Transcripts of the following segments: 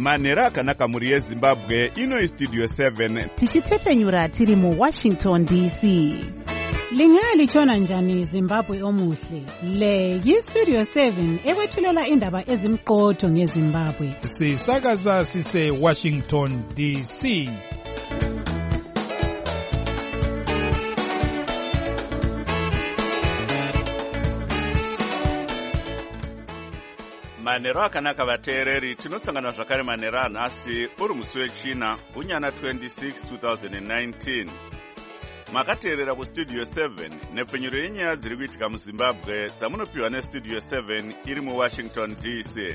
manhero akanaka mhuri yezimbabwe. Ino Studio 7 tichitsepenyura tiri muWashington DC. Lingalitshona njani Zimbabwe omuhle? Le yiStudio 7 ekwethulela indaba ezimqotho ngeZimbabwe. Sisakaza sise Washington DC. manhero akanaka vateereri. Tinosangana zvakare manhero anhasi uri musi wechina gunyana 26 2019. Makateerera kuStudio 7 nepfenyuro yenyaya dziri kuitika muZimbabwe dzamunopiwa neStudio 7 iri muWashington DC.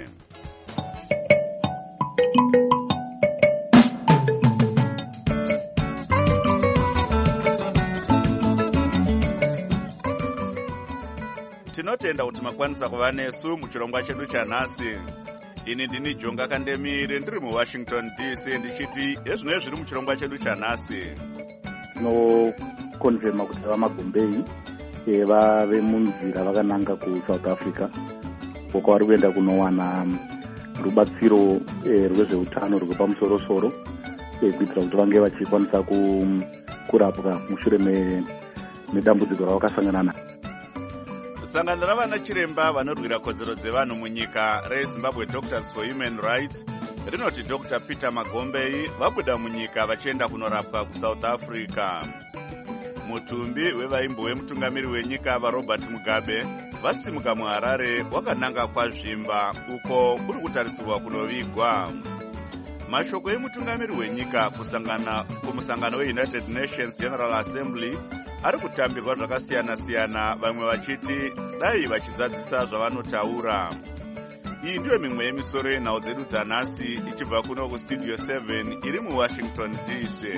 Tinotenda kuti makwanisa kuva nesu muchirongwa chedu chanhasi. Ini ndini Jonga Kandemire ndiri muWashington DC ndichiti ezvino zviri muchirongwa chedu chanhasi. Tinokonfirma kuti vamagombei vave munzira vakananga kuSouth Africa uko vari kuenda kunowana rubatsiro rwezveutano rwuri pamusoro-soro kuitira kuti vange vachikwanisa kurapwa mushure medambudziko ravakasangana naro. Sangano ravana chiremba vanorwira kodzero dzevanhu munyika reZimbabwe Doctors for Human Rights rinoti Dr. Peter Magombei vabuda munyika vachienda kunorapwa kuSouth Africa. Mutumbi wevaimbo wemutungamiri wenyika vaRobert Mugabe vasimuka muHarare wakananga kwazvimba uko kuri kutarisirwa kunovigwa. Mashoko emutungamiri wenyika kumusangano weUnited Nations General Assembly ari kutambirwa zvakasiyana-siyana, vamwe vachiti dai vachizadzisa zvavanotaura. Iyi ndiyo mimwe yemisoro yenhau dzedu dzanhasi ichibva kuno kuStudio 7 iri muWashington DC.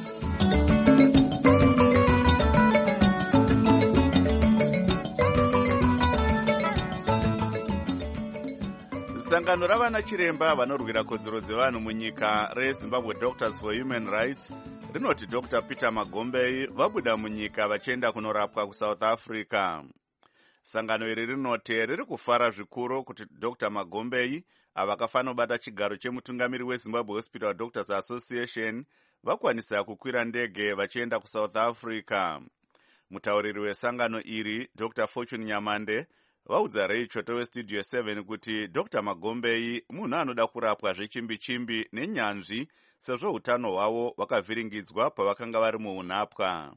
Sangano ravana chiremba vanorwira kodzero dzevanhu munyika reZimbabwe Doctors for Human Rights rinoti Dr. Peter Magombei vabuda munyika vachienda kunorapwa kuSouth Africa. Sangano iri rinoti riri kufara zvikuru kuti Dr. Magombei avakafanobata chigaro chemutungamiri weZimbabwe Hospital Doctors Association vakwanisa kukwira ndege vachienda kuSouth Africa. Mutauriri wesangano iri Dr. Fortune Nyamande vaudza reichoto weStudio 7 kuti Dr. Magombei munhu anoda kurapwa zvechimbi-chimbi nenyanzvi sezvo utano hwavo wakavhiringidzwa pavakanga vari muunapwa.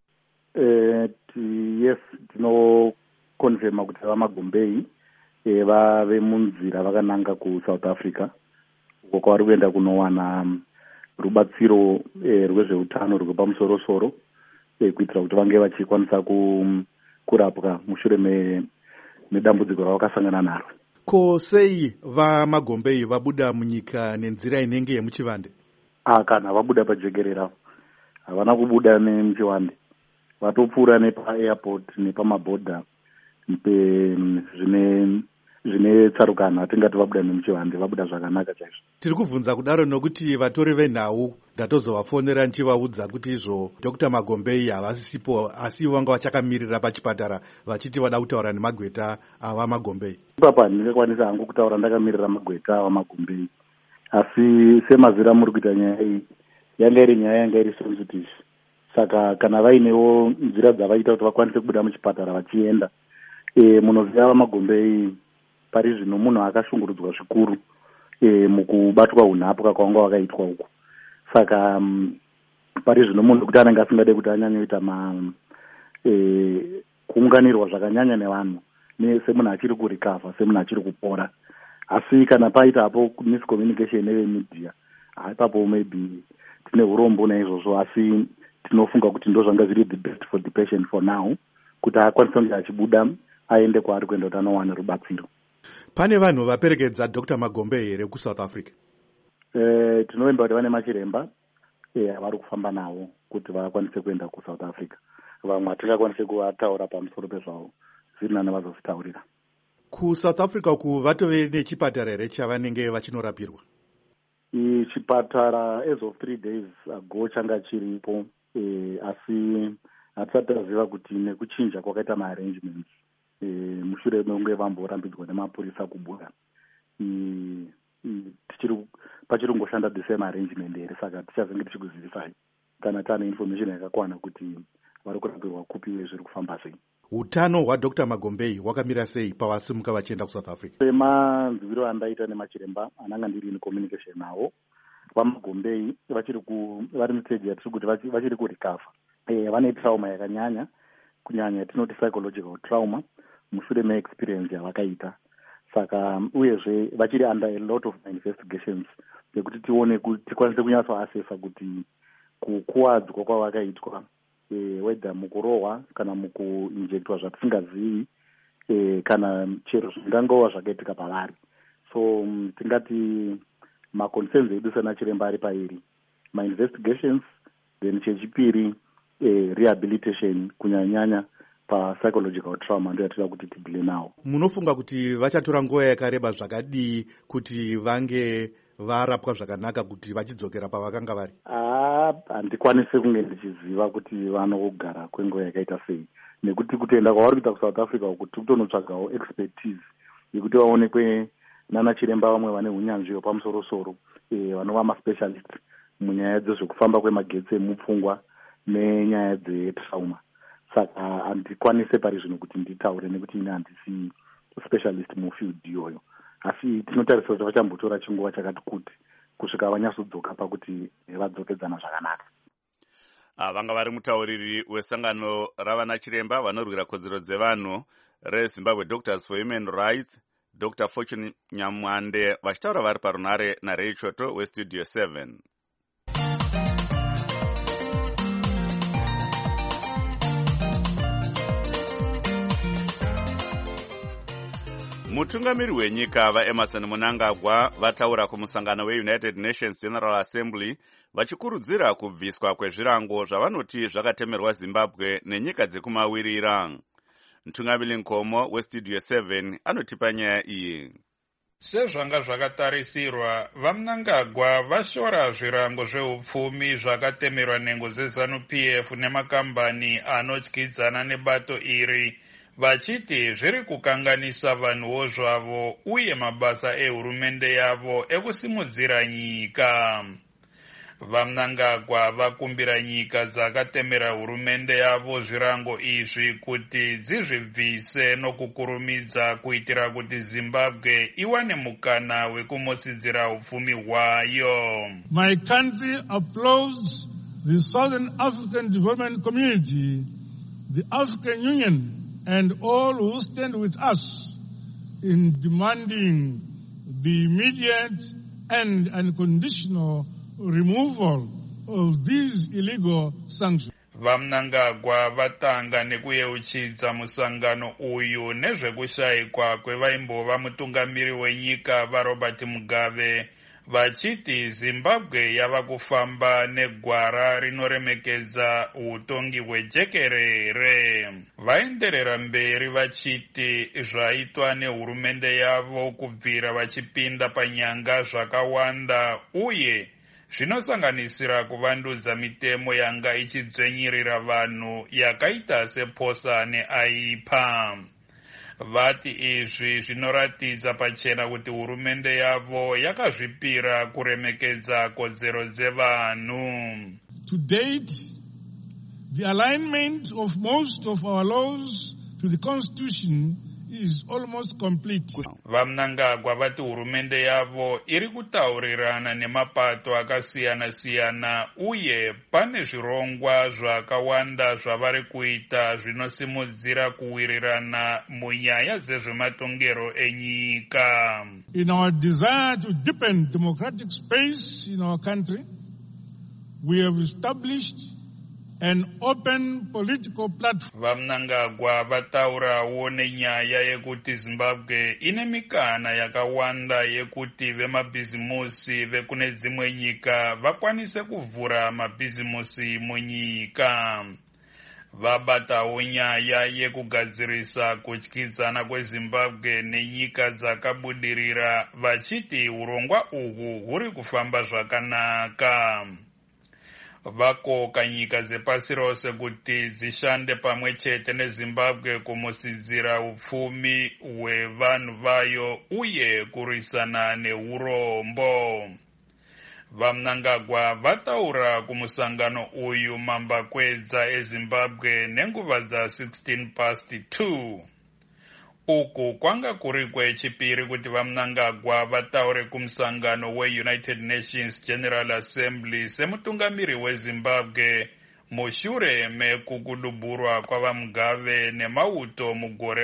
Yes, tinokonfirma kuti vamagombei vave munzira vakananga kuSouth Africa uko kwavari kuenda kunowana rubatsiro rwezveutano rwuri pamusoro-soro kuitira kuti vange vachikwanisa kurapwa mushure medambudziko ravakasangana naro. Ko sei vamagombei vabuda munyika nenzira inenge yemuchivande? Kana vabuda pajekerera, havana kubuda nemuchivande. Vatopfuura nepaairport nepamabhodha zvine tsarukano. Hatingati vabuda nemuchivande, vabuda zvakanaka chaizvo. Tiri kubvunza kudaro nokuti vatori venhau ndatozovafonera ndichivaudza kuti izvo Dr. Magombei havasipo, asi vanga vachakamirira pachipatara vachiti vada kutaura nemagweta avamagombei. Ipapa handingakwanisa hangu kutaura ndakamirira magweta avamagombei, asi semazira muri kuita nyaya iyi yanga iri nyaya yanga iri sensitive. Saka kana vainewo nzira dzavaita kuti vakwanise kubuda muchipatara vachienda, munoziva vamagombei pari zvino munhu akashungurudzwa zvikuru mukubatwa unhapwa kwanga wakaitwa uku. Saka pari zvino munhu kuti anenge asingade kuti anyanyoita kuunganirwa zvakanyanya nevanhu semunhu achiri kurikavha, semunhu achiri kupora. Asi kana paitapo miscommunication nevemedia, ipapo maybe tine urombo naizvozvo, asi tinofunga kuti ndo zvanga zviri the best for the patient for now, kuti akwanise kunge achibuda aende kwaari kuenda kuti anowana rubatsiro. Pane vanhu vaperekedza Dr. Magombei here kuSouth Africa? Tinovimba kuti vane machiremba vari kufamba navo kuti vakwanise kuenda kuSouth Africa. Vamwe hatingakwanise kuvataura pamusoro pezvavo, zviri nani vazozvitaurira. KuSouth Africa uku vatove nechipatara here chavanenge vachinorapirwa? Chipatara as of 3 days ago changa chiripo, asi hatisati taziva kuti nekuchinja kwakaita maarrangements mushure mekunge vamborambidzwa nemapurisa kubuda. pachiri kungoshanda the same arrangement here. Saka tichazenge tichikuzivisai kana taane information yakakwana kuti vari kurapirwa kupi uye zviri kufamba sei. Utano hwaDr. Magombei hwakamira sei pavasimuka vachienda kuSouth Africa? Semanzwiro andaita nemachiremba ananga ndiri in communication navo, vaMagombei vari mustage yatiri kuti vachiri kurecover. Vane trauma yakanyanya, kunyanya yatinoti psychological trauma mushure meexperience yavakaita. Saka uyezve vachiri under a lot of investigations yekuti tione kuti tikwanise kunyatsoasefa kuti kukuwadzwa kwavakaitwa whether mukurohwa kana mukuinjectwa zvatisingazivi kana chero zvingangova zvakaitika pavari. So tingati maconcerns edu sanachiremba ari pairi mainvestigations, then chechipiri rehabilitation kunyanya papsychological trauma ndio yatira kuti tidile nawo. Munofunga kuti vachatora nguva yakareba zvakadii kuti vange varapwa zvakanaka kuti vachidzokera pavakanga vari? Handikwanisi kunge ndichiziva kuti vanogara kwenguva yakaita sei, nekuti kutoenda kwavari kuita kuSouth Africa kuti kutonotsvagawo expertise yekuti vaonekwe nana chiremba vamwe vane hunyanzvi hwepamusoro-soro vanova maspecialist munyaya dzezvekufamba kwemagetsi emupfungwa nenyaya dzetrauma. Saka handikwanise pari zvino kuti nditaure nekuti ine handisi specialist mufield iyoyo, asi tinotarisa kuti vachambotora chinguva chakati kuti kusvika vanyatsodzoka pakuti vadzokedzana zvakanaka. Vanga vari mutauriri wesangano ravana chiremba vanorwira kodzero dzevanhu reZimbabwe Doctors for Human Rights, Dr. Fortune Nyamwande, vachitaura vari parunare naRay Choto weStudio 7. Mutungamiri wenyika vaEmerson Mnangagwa vataura kumusangano weUnited Nations General Assembly vachikurudzira kubviswa kwezvirango zvavanoti zvakatemerwa Zimbabwe nenyika dzekumawirira. Mtungamiri Nkomo weStudio 7 anotipa nyaya iyi. Sezvanga zvakatarisirwa, vaMnangagwa vashora zvirango zveupfumi zvakatemerwa nhengo dzeZANU-PF nemakambani anotyidzana nebato iri, vachiti zviri kukanganisa vanhuwo zvavo uye mabasa ehurumende yavo ekusimudzira nyika. VaMnangagwa vakumbira nyika dzakatemera hurumende yavo zvirango izvi kuti dzizvibvise nokukurumidza kuitira kuti Zimbabwe iwane mukana wekumosidzira upfumi hwayo. My country applauds the Southern African Development Community, the African Union, and all who stand with us in demanding the immediate and unconditional removal of these illegal sanctions. VaMnangagwa vatanga nekuyeuchidza musangano uyu nezvekushayikwa kwevaimbova mutungamiri wenyika vaRobert Mugabe, vachiti Zimbabwe yava kufamba negwara rinoremekedza utongi hwejekerere. Vaenderera mberi vachiti zvaitwa nehurumende yavo kubvira vachipinda panyanga zvakawanda uye zvinosanganisira kuvandudza mitemo yanga ichidzvenyirira vanhu yakaita seposa neaipa. Vati izvi zvinoratidza pachena kuti hurumende yavo yakazvipira kuremekedza kodzero dzevanhu. To date, the alignment of most of our laws to the Constitution is almost complete. VaMnangagwa vati hurumende yavo iri kutaurirana nemapato akasiyana-siyana uye pane zvirongwa zvakawanda zvavari kuita zvinosimudzira kuwirirana munyaya dzezvematongero enyika. In our desire to deepen democratic space in our country, we have established an open political platform. VaMnangagwa vataurawo nenyaya yekuti Zimbabwe ine mikana yakawanda yekuti vemabhizimusi vekune dzimwe nyika vakwanise kuvhura mabhizimusi munyika. Vabatawo nyaya yekugadzirisa kutyidzana kweZimbabwe nenyika dzakabudirira vachiti urongwa uhwu huri kufamba zvakanaka. vakoka nyika dzepasi rose kuti dzishande pamwe chete neZimbabwe kumusidzira upfumi hwevanhu vayo uye kurwisana neurombo. VaMnangagwa vataura kumusangano uyu mambakwedza eZimbabwe nenguva dza2:16. Uku kwanga kuri kwechipiri kuti vaMnangagwa vataure kumusangano weUnited Nations General Assembly semutungamiri weZimbabwe mushure mekukuduburwa kwavaMugave nemauto mugore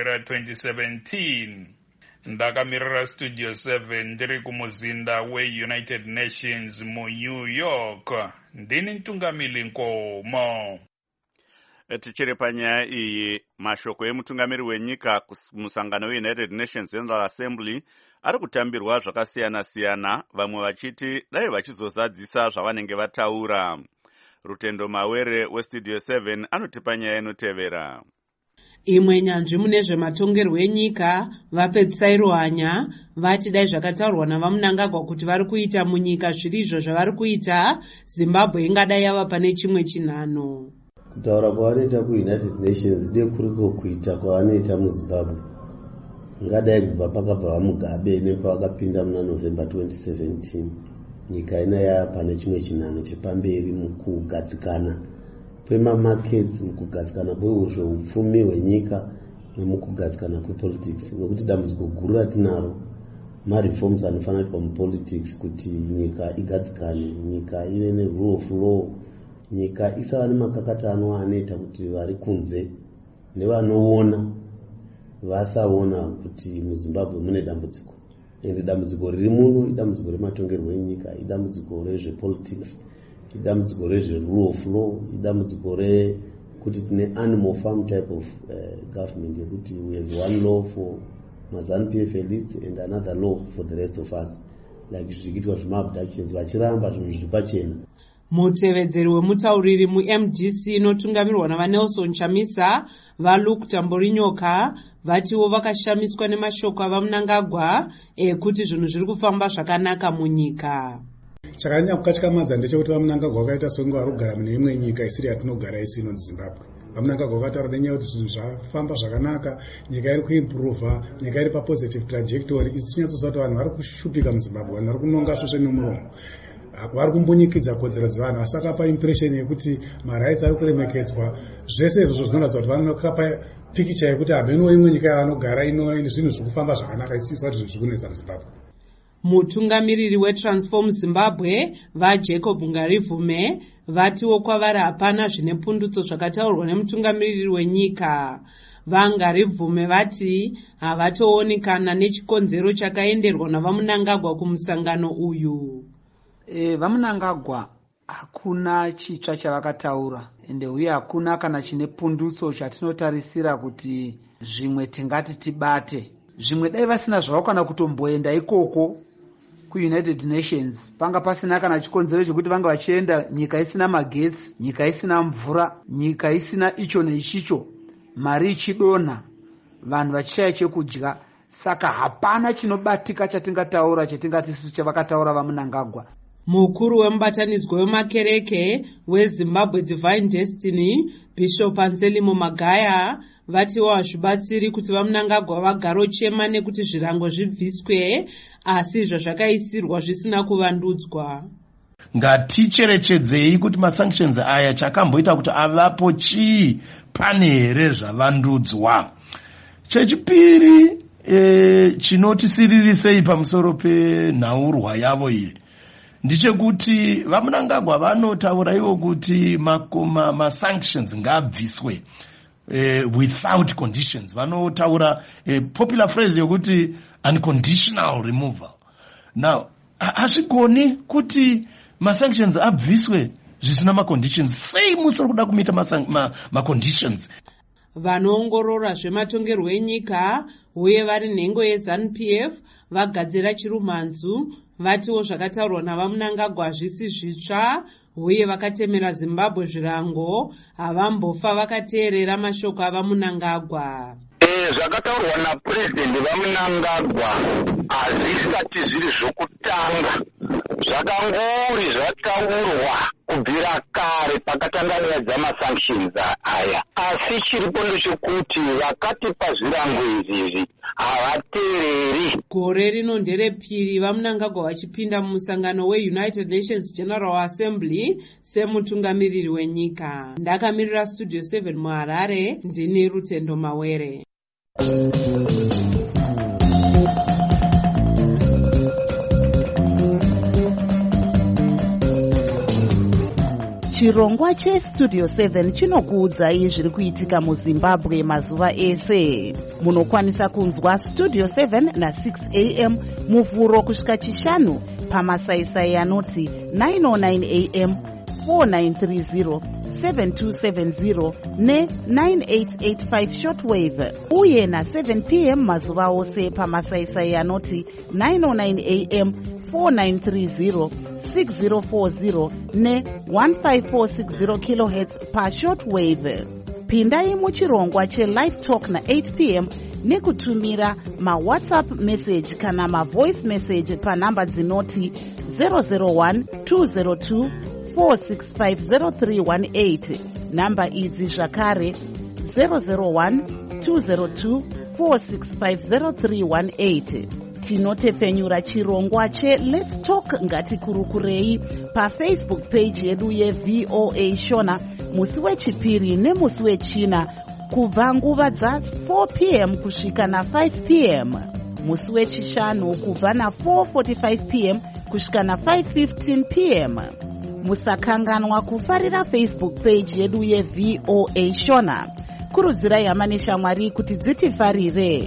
ra2017. Ndakamirira Studio 7 ndiri kumuzinda weUnited Nations muNew York. Ndini mtungamiri Nkomo. Tichiri panyaya iyi, mashoko emutungamiri wenyika kumusangano weUnited Nations General Assembly ari kutambirwa zvakasiyana-siyana, vamwe vachiti dai vachizozadzisa zvavanenge vataura. Rutendo Mawere weStudio 7 anotipa nyaya inotevera. Imwe nyanzvi mune zvematongerwo enyika vapedzisai ruhanya vati dai zvakataurwa navaMnangagwa kuti vari kuita munyika zvirizvo zvavari kuita, Zimbabwe ingadai yava pane chimwe chinhano. Kutaura kwavanoita kuUnited Nations dekuriko kuita kwavanoita muZimbabwe ngadai kubva pakabva vaMugabe nepavakapinda muna November 2017. Nyika inaya pane chimwe chinhano chepamberi mukugadzikana kwemamarkets, mukugadzikana kwezveupfumi hwenyika nemukugadzikana kwepolitics, nokuti dambudziko guru ratinaro mareforms anofanira kuitwa mupolitics kuti nyika igadzikane, nyika ive nerule of law, nyika isava nemakakatano anoita kuti vari kunze nevanoona vasaona kuti muZimbabwe mune dambudziko. Ende dambudziko riri muno idambudziko rematongerwo enyika, idambudziko rezvepolitics, idambudziko rezverule of law, idambudziko rekuti tine animal farm type of government yekuti we have one law for maZANU-PF elites and another law for the rest of us, like zvichiitwa zvemaabductions vachiramba zvinhu zviri pachena. Mutevedzeri wemutauriri muMDC inotungamirwa navaNelson Chamisa, vaLuke Tamborinyoka, vatiwo vakashamiswa nemashoko avaMnangagwa ekuti zvinhu zviri kufamba zvakanaka munyika. Chakanyanya kukatyamadza ndechekuti vaMnangagwa vakaita songe vari kugara mune imwe nyika isiri yatinogara isi inonzi Zimbabwe. VaMnangagwa vakataura nenyaya kuti zvinhu zvafamba zvakanaka, nyika iri kuimprova, nyika iri papositive trajectory. Isi tichinyatsoziva kuti vanhu vari kushupika muZimbabwe, vanhu vari kunonga svosve nomuromo, vari kumbunyikidza kodzero dzevanhu, asi akapa impression yekuti marights ari kuremekedzwa. Zvese izvozvo zvinoratidza kuti vanokapa pikicha yekuti hamenowo imwe nyika yavanogara ino zvinhu zviri kufamba zvakanaka, isisa kuti zvinhu zviri kunetsa muZimbabwe. Mutungamiriri weTransform Zimbabwe vaJacob Ngarivume vatiwo kwavari hapana zvine pundutso zvakataurwa nemutungamiriri wenyika. VaNgarivume vati havatoonekana nechikonzero chakaenderwa navaMnangagwa kumusangano uyu. VaMnangagwa hakuna chitsva chavakataura, ende uye hakuna kana chine pundutso chatinotarisira kuti zvimwe tingati tibate. Zvimwe dai vasina zvavo kana kutomboenda ikoko kuUnited Nations, panga pasina kana chikonzero chekuti vanga vachienda nyika isina magetsi, nyika isina mvura, nyika isina icho neichicho, mari ichidonha, vanhu vachishaya chekudya. Saka hapana chinobatika chatingataura chatingati isu chavakataura vaMnangagwa. Mukuru wemubatanidzwa wemakereke weZimbabwe Divine Destiny, Bishop Anselmo Magaya, vatiwo hazvibatsiri kuti vaMnangagwa vagaro chema nekuti zvirango zvibviswe, asi zvazvakaisirwa zvisina kuvandudzwa. Ngaticherechedzei kuti masanctions aya chakamboita kuti avapo chii, pane here zvavandudzwa. Chechipiri chinotisiririsa pamusoro penhaurwa yavo iyi ndichekuti vaMnangagwa vanotaura ivo kuti masanctions ngabviswe without conditions. Vanotaura popular phrase yokuti unconditional removal. Now hazvigoni kuti masanctions abviswe zvisina maconditions. Sei musiri kuda kumita maconditions? Vanoongorora zvematongerwo enyika uye vari nhengo yeZANU-PF vagadzira chirumhanzu vatiwo zvakataurwa navaMnangagwa zvisi zvitsva uye vakatemera Zimbabwe zvirango havambofa vakateerera mashoko avaMnangagwa. Zvakataurwa naPresident vaMnangagwa hazvisati zviri zvokutanga zvakanguri zvataurwa kubvira kare pakatanga nyaya dzamasanctions aya, asi chiripo ndechekuti vakatipa zvirango izvi havateereri. Gore rino nderepiri vaMnangagwa vachipinda mumusangano weUnited Nations General Assembly semutungamiriri wenyika. Ndakamirira Studio 7 muHarare, ndini Rutendo Mawere. Chirongwa cheStudio 7 chinokuudzai zviri kuitika muZimbabwe mazuva ese. Munokwanisa kunzwa Studio 7 na6 am muvhuro kusvika chishanu pamasaisai anoti 909 am, 4930, 7270 ne9885 shortwave, uye na7 pm mazuva ose pamasaisai anoti 909 am, 4930, 6040 ne1546 kHz pashortwave. Pindai muchirongwa chelive talk na8 pm nekutumira mawhatsapp message kana mavoice message panhamba dzinoti 001 202 4650318. Namba idzi zvakare 001 202 4650318. Tinotepfenyura chirongwa cheLet's Talk ngatikurukurei paFacebook page yedu yeVOA Shona musi wechipiri nemusi wechina kubva nguva dza4 pm kusvika na5 pm, musi wechishanu kubva na4:45 pm kusvika na5:15 pm. Musakanganwa kufarira Facebook page yedu yeVOA Shona. Kurudzirai hama neshamwari kuti dzitifarire.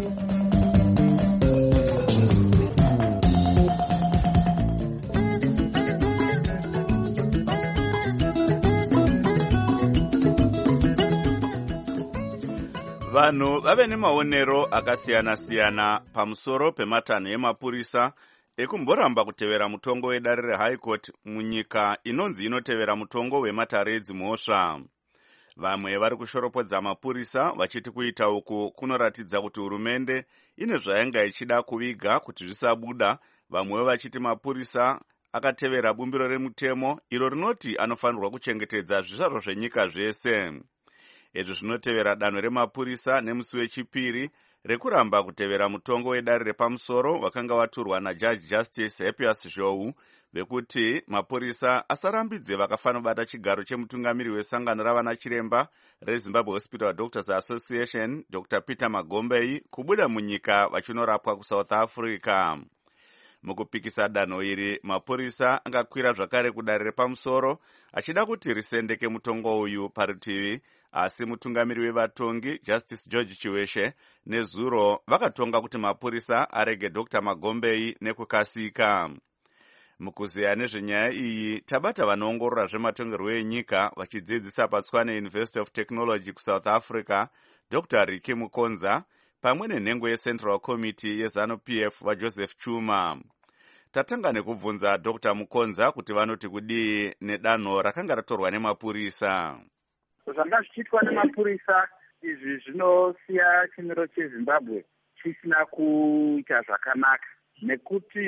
Vanhu vave nemaonero akasiyana-siyana pamusoro pematanho emapurisa ekumboramba kutevera mutongo wedare reHigh Court munyika inonzi inotevera mutongo wematare edzimhosva. Vamwe vari kushoropodza mapurisa vachiti kuita uku kunoratidza kuti hurumende ine zvainga ichida kuviga kuti zvisabuda. Vamwewo vachiti mapurisa akatevera bumbiro remutemo iro rinoti anofanirwa kuchengetedza zvizvarwa zvenyika zvese. Izvi zvinotevera danho remapurisa nemusi wechipiri rekuramba kutevera mutongo wedare repamusoro wakanga waturwa naJudge Justice Happius Zhou vekuti mapurisa asarambidze vakafanobata chigaro chemutungamiri wesangano ravana chiremba reZimbabwe Hospital Doctors Association Dr. Peter Magombei kubuda munyika vachinorapwa kuSouth Africa. Mukupikisa danho iri, mapurisa angakwira zvakare kudare repamusoro achida kuti risendeke mutongo uyu parutivi, asi mutungamiri wevatongi Justice George Chiweshe nezuro vakatonga kuti mapurisa arege Dr. Magombei nekukasika. Mukuziya nezvenyaya iyi tabata vanoongorora zvematongerwo enyika vachidzidzisa paTshwane University of Technology kuSouth Africa Dr. Ricky Mukonza pamwe nenhengo yeCentral Committee yeZANU-PF vaJoseph Chuma. Tatanga nekubvunza Dr. Mukonza kuti vanoti kudii nedanho rakanga ratorwa nemapurisa. Zvanga zvichiitwa nemapurisa izvi zvinosiya chimiro cheZimbabwe chisina kuita zvakanaka, nekuti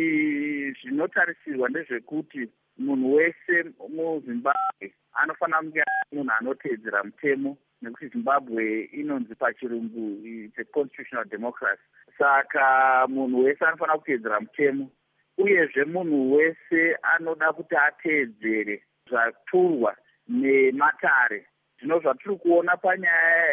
zvinotarisirwa ndezvekuti munhu wese muZimbabwe anofanira kunge munhu anoteedzera mutemo, nekuti Zimbabwe inonzi pachirungu it's a constitutional democracy. Saka munhu wese anofanira kuteedzera mutemo, uyezve munhu wese anoda kuti ateedzere zvaturwa nematare. Zvino zvatiri kuona panyaya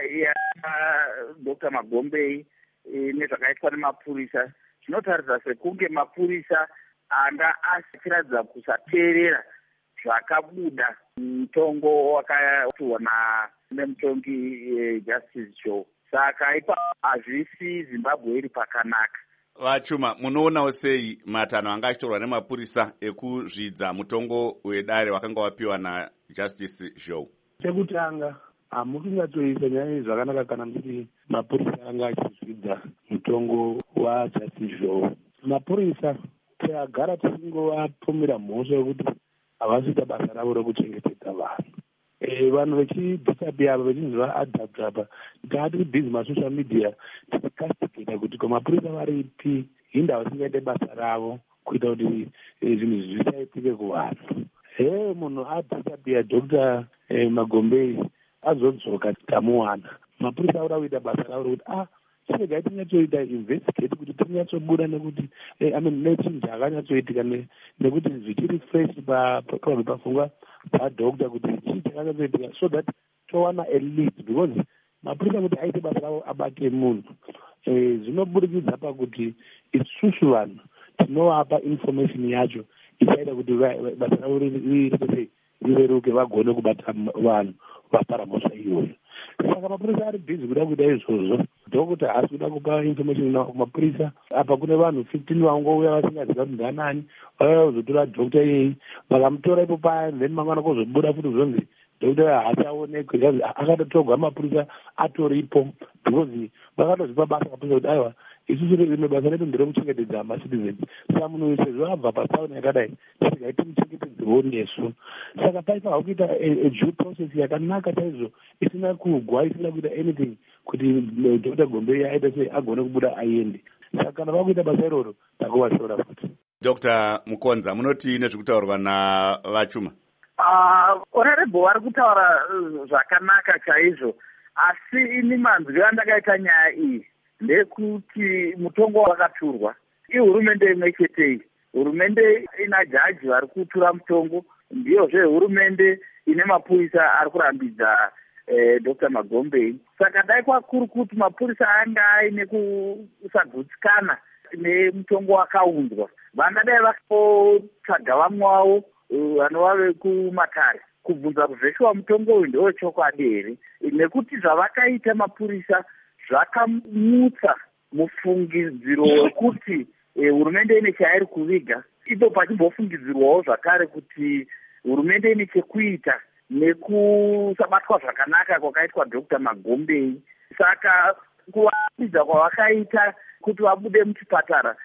yaDr. Magombei nezvakaitwa nemapurisa zvinotaridza sekunge mapurisa anga achiratidza kusateerera zvakabuda mutongo wakaturwa nemutongi Justice Joe. Saka ipa hazvisi Zimbabwe iri pakanaka. Vachuma, munoonawo sei matanho anga achitorwa nemapurisa ekuzvidza mutongo wedare wakanga wapiwa naJustice Joe? Chekutanga, hamusingatoisa nyaya zvakanaka kana kuti mapurisa anga achizvidza mutongo waJustice Joe. Mapurisa tiagara tisingovapfumira mhosva yekuti havasita basa ravo rekuchengetedza vanhu. Vanhu vechidhisapiya apa vechinzi vaadapt apa taati bhizi masocial media tikastigeta kuti komapurisa varipi hinda vasingaite basa ravo kuita kuti zvinhu zvisaitike kuvanhu. Munhu adhisapiya Dr. Magombei azodzoka tamuwana, mapurisa aura kuita basa ravo rokuti chiregai tinyatsoita investigate kuti tinyatsobuda nekuti nechinhu chakanyatsoitika nekuti zvichiri fresh pafungwa padoctor kuti chii chakanyatsoitika, so that towana a lead, because mapurisa kuti aite basa ravo abate munhu zvinoburikidza pakuti isusu vanhu tinovapa information yacho ichaita kuti basa ravo rireruke vagone kubata vanhu vapara mhosva iyoyo. Saka mapurisa ari bhizi kuda kuita izvozvo. Dhokota haasi kuda kupa information kumapurisa. Apa kune vanhu 15 vangouya vasingaziva kuti ndanani, vauya kuzotora dhokota iyei, vakamutora ipo paya, then mangwana kuzobuda futi zvonzi dhokota haachaonekwe, akatotogwa mapurisa atoripo, because vakatozvipa basa mapurisa kuti aiwa isusu rimwe basa redu nderekuchengetedza macitizens. Saka munhu sezvo abva patsaona yakadai, tiregai timuchengetedzewo nesu. Saka paifanirwa kuita due process yakanaka chaizvo, isina kugwa, isina kuita anything kuti Dr. Gombei aite sei agone kubuda aende. Saka kana vakuita basa iroro takuvashora futi. Dr. Mukonza, munoti nezvekutaurwa navachuma? Honorable vari kutaura zvakanaka chaizvo, asi ini manzwi andakaita nyaya iyi ndekuti mutongo wakaturwa ihurumende imwe chetei. Hurumende ina jaji vari kutura mutongo, ndiyozve hurumende ine mapurisa ari kurambidza Dr. Magombei. Saka dai kwakuru kuti mapurisa anga aine kusagutsikana nemutongo wakaunzwa, vangadai vakotsvaga vamwe wavo vanova vekumatare kubvunza kuzveshuwa mutongo uyu ndewe chokwadi here, nekuti zvavakaita mapurisa zvakamutsa mufungidziro wekuti hurumende ine chairi kuviga. Ipo pachimbofungidzirwawo zvakare kuti hurumende ine chekuita nekusabatwa zvakanaka kwakaitwa Dr. Magombei. Saka kuvaratidza kwavakaita kuti vabude muchipatara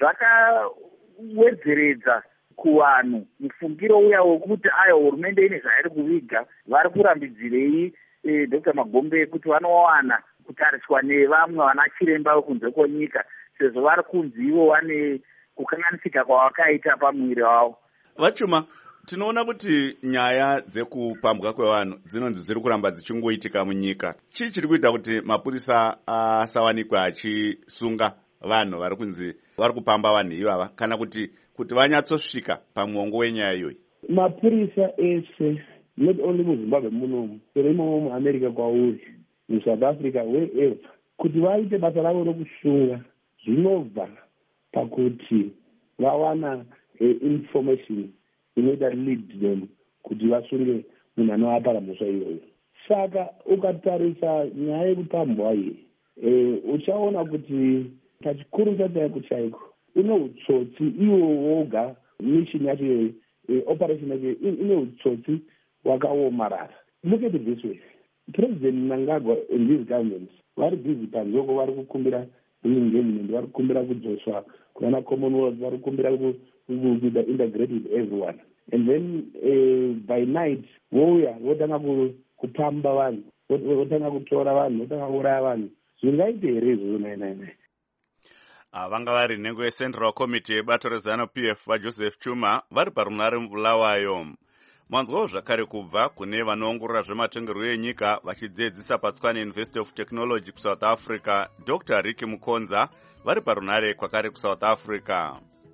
zvakawedzeredza kuvanhu mufungiro uya wekuti ayo hurumende ine zvairi kuviga, vari kurambidzirei Dr. Magombei kuti vanowana kutariswa nevamwe vana chiremba vekunze kwenyika, sezvo vari kunzi ivo vane kukanganisika kwavakaita pamwiri wavo. Vachuma, tinoona kuti nyaya dzekupambwa kwevanhu dzinonzi dziri kuramba dzichingoitika munyika. Chii chiri kuita kuti mapurisa asawanikwa achisunga vanhu vari kunzi vari kupamba vanhu ivava, kana kuti vanyatsosvika pamwongo wenyaya iyoyi? Mapurisa ese, not only muZimbabwe munomu, sero imomo muAmerica kwauri, muSouth Africa, wherever, kuti vaite basa ravo rokusunga zvinobva pakuti vawana information inoita lead them kuti vasunge munhu anovapara mhosva iyoyo. Saka ukatarisa nyaya yekupambwa iyi, uchaona kuti pachikuru chacho chaiko ine utsotsi iwo woga, mission yacho operation yacho ine utsotsi wakaomarara. Look at it this way. President Mnangagwa and these governments vari busy panzoko, vari kukumbira engagement, vari kukumbira kudzoswa kuna Commonwealth, vari kukumbira kuita integrate with everyone, and then by night vouya votanga kupamba vanhu, votanga kutora vanhu, votanga kuuraya vanhu. Zvingaite here izvozvo nainai? Vanga vari nhengo yeCentral Committee yebato reZANU-PF vaJoseph Chuma vari parunare mubulawayo. Manzwawo zvakare kubva kune vanoongorora zvematongerwo enyika vachidzidzisa paTswane University of Technology kuSouth Africa, Dr. Ricky Mukonza vari parunare kwakare kuSouth Africa.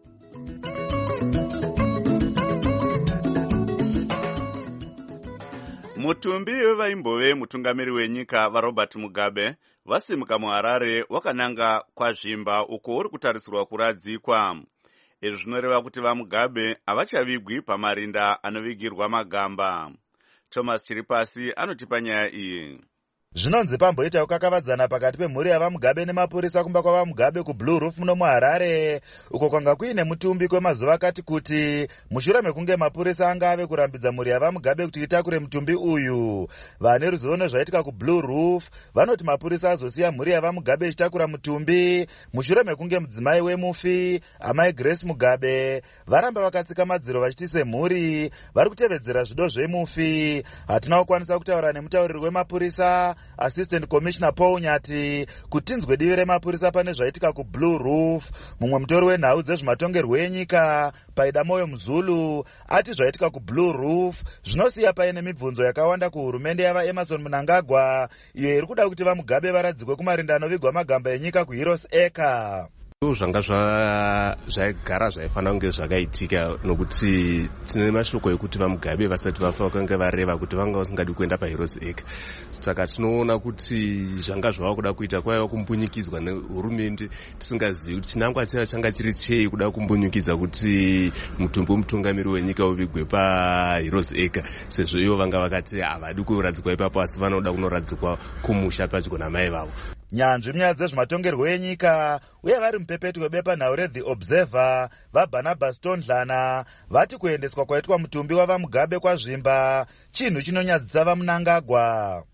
Mutumbi wevaimbove mutungamiri wenyika vaRobert Mugabe vasimuka muHarare wakananga kwazvimba uko uri kutarisirwa kuradzikwa. Izvi zvinoreva kuti vaMugabe havachavigwi pamarinda anovigirwa magamba. Thomas Chiripasi anotipa nyaya iyi. Zvinonzi pamboita kukakavadzana pakati pemhuri yavaMugabe nemapurisa kumba kwavaMugabe kuBlue Roof muno muHarare, uko kwanga kuine mutumbi kwemazuva akati kuti mushure mekunge mapurisa anga ave kurambidza mhuri yavaMugabe kuti itakure mutumbi uyu. Vane ruzivo nezvaitika kuBlue Roof vanoti mapurisa azosiya mhuri yavaMugabe ichitakura mutumbi mushure mekunge mudzimai wemufi amai Grace Mugabe varamba vakatsika madziro vachiti semhuri vari kutevedzera zvido zvemufi. Hatina kukwanisa kutaura nemutauriri wemapurisa Assistant Commissioner Paul Nyati kutinzwe divi remapurisa pane zvaitika kuBlue Roof. Mumwe mutori wenhau dzezvematongerwo enyika Paida Moyo Mzulu ati zvaitika kuBlue Roof zvinosiya paine mibvunzo yakawanda kuhurumende yava Emerson Mnangagwa iyo iri kuda kuti vaMugabe varadzikwe kumarinda anovigwa magamba enyika kuHeroes Acre. Zvanga zvaigara zvaifanira kunge zvakaitika nokuti tine mashoko ekuti vaMugabe vasati vafa vakanga vareva kuti vanga vasingadi kuenda paHeroes Acre. Saka tinoona kuti zvanga zvava kuda kuita kwaiva kumbunyikidzwa nehurumende tisingazivi kuti chinangwa changa chiri chei kuda kumbunyikidza kuti mutumbi womutungamiri wenyika uvigwe paHeroes Acre, sezvo ivo vanga vakati havadi kuradzikwa ipapo asi vanoda kunoradzikwa kumusha padyo namai vavo. Nyanzvi munyaya dzezvematongerwo enyika uye vari mupepeto webepanhau reThe Observer vaBarnabas Tondlana vati kuendeswa kwaitwa mutumbi wavaMugabe kwazvimba chinhu chinonyadzisa vaMnangagwa.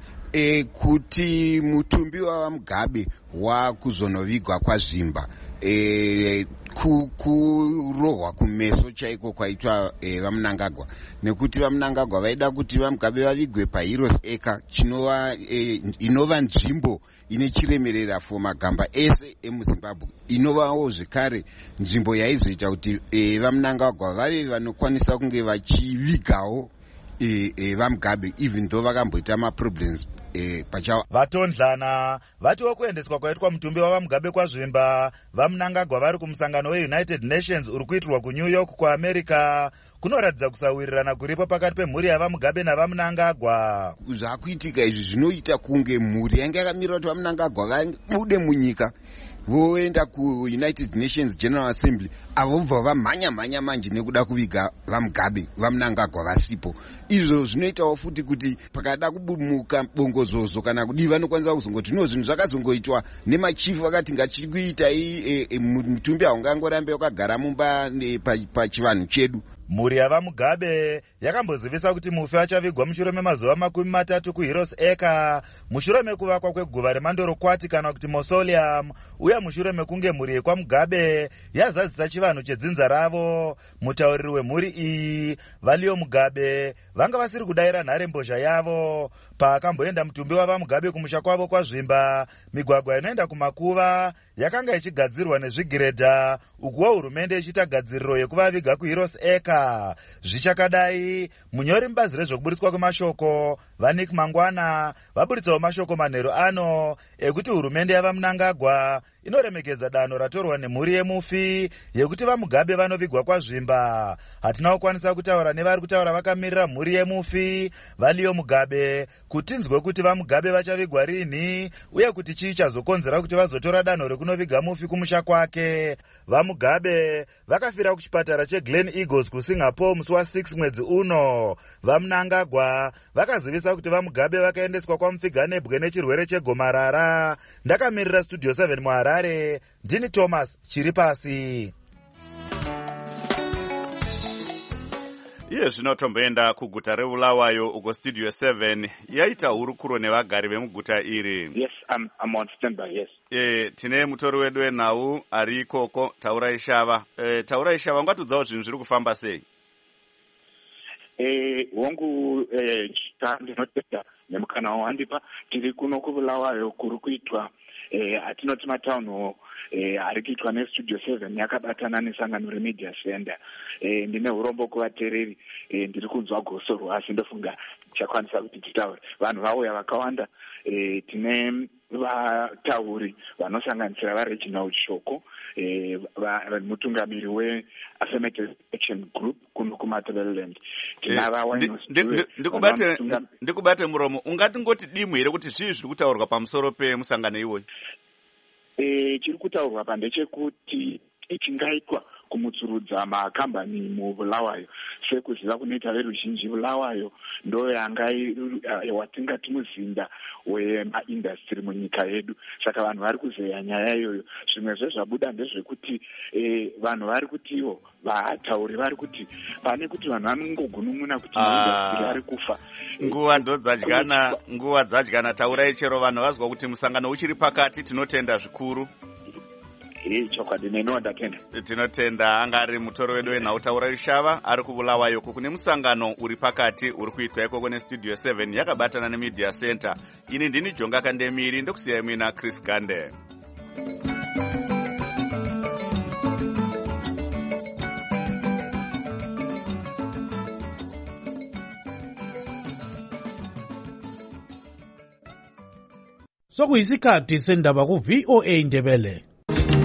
Kuti mutumbi wavaMugabe wakuzonovigwa kwazvimba kurohwa kumeso chaiko kwaitwa vaMnangagwa, nekuti vaMnangagwa vaida kuti vaMugabe vavigwe paHeroes Acre inova nzvimbo ine chiremerera for magamba ese emuZimbabwe, inovawo zvekare nzvimbo yaizoita kuti vaMnangagwa vave vanokwanisa kunge vachivigawo vaMugabe even though vakamboita maproblems pachavo. Vatondlana vatiwo kuendeswa kwaitwa mutumbi wavaMugabe kwazvimba vaMnangagwa vari kumusangano weUnited Nations uri kuitirwa kuNew York kuAmerica kunoratidza kusawirirana kuripo pakati pemhuri yavaMugabe navaMnangagwa. Zvakuitika izvi zvinoita kunge mhuri yange yakamirira kuti vaMnangagwa vabude munyika voenda kuUnited Nations General Assembly avobva vamhanya manje nekuda kuviga vaMugabe vaMnangagwa vasipo. Izvo zvinoitawo futi kuti pakada kubumuka bongozozo kana kudii vanokwanisa kuzongoti no zvinhu zvakazongoitwa nemachifu akati ngachikuitai mutumbi haungangorambe wakagara mumba pachivanhu chedu. Mhuri yavaMugabe yakambozivisa kuti mufi achavigwa mushure memazuva 30 kuHeroes Acre mushure mekuvakwa kweguva remandorokwati kana kuti mausoleum uye mushure mekunge mhuri yekwaMugabe yazadzisa chivanhu chedzinza ravo. Mutauriri wemhuri iyi Valio Mugabe vanga vasiri kudayira nharembozha yavo paakamboenda mutumbi wavaMugabe kumusha kwavo kwazvimba. Migwagwa inoenda kumakuva yakanga ichigadzirwa nezvigiredha ukuwo hurumende ichiita gadziriro yekuvaviga kuHeroes Acre. Zvichakadai munyori mubazi rezvekuburitswa kwemashoko vaNick Mangwana vaburitsawo mashoko manheru ano ekuti hurumende yavaMnangagwa inoremekedza danho ratorwa nemhuri yemufi yekuti vaMugabe vanovigwa kwazvimba. Hatina kukwanisa kutaura nevari kutaura vakamirira mhuri yemufi Valio Mugabe kutinzwe kuti vaMugabe vachavigwa rini uye kuti chii chazokonzera kuti vazotora danho rekunoviga mufi kumusha kwake. VaMugabe vakafira kuchipatara cheGlen Eagles kuSingapore musi wa6 mwedzi uno. VaMnangagwa vakazivisa kuti vaMugabe vakaendeswa kwaMufiganebwe nechirwere chegomarara. Ndakamirira Studio 7 muHarare, ndini Thomas Chiripasi. Iye zvino tomboenda kuguta reBulawayo uko Studio 7 yaita hurukuro nevagari vemuguta iri. Yes, I'm on standby, yes. Tine mutori wedu wenhau ari ikoko, Taurai Shava. Taurai Shava, ngatudzawo zvinhu zviri kufamba sei? Hongu ndinotenda nemukana wawandipa tiri kuno kuBulawayo kuri kuitwa atinoti mataunhu ari kuitwa neStudio 7 yakabatana nesangano reMedia Center. Ndine urombo kuvateereri, ndiri kunzwa gosorwa asi ndofunga chakwanisa kuti titaure. Vanhu vauya vakawanda, tine vatauri vanosanganisira vaReginald Shoko, mutungamiri weAffirmative Action Group kuno kuMatabeleland. Ndikubate muromo, ungatingoti dimwe here kuti zvii zviri kutaurwa pamusoro pemusangano iwoyo? Chiri kutaurwa pandechekuti chingaitwa kumutsurudza makambani muBulawayo. Sekuziva kunoita veruzhinji, Bulawayo ndo yanga watingati muzinda wemaindastry munyika yedu. Saka vanhu vari kuzeya nyaya iyoyo. Zvimwe zvezvabuda ndezvekuti vanhu vari kutiwo vatauri vari kuti pane kuti vanhu vanongogunun'una kuti maindastry ari kufa. Nguva dzadyana. Taurai chero vanhu vazwa kuti musangano uchiri pakati, tinotenda zvikuru. chokwadi neno ndatenda. Tinotenda. Anga ari mutoro wedu wenhautaura Rushava ari kuBulawayo kune musangano uri pakati uri kuitwa ikoko nestudio 7 yakabatana nemedia center. Ini ndini Jonga Kandemiri ndokusiyai muina Chris Gande. Sokuyisikhathi sendaba ku VOA Ndebele.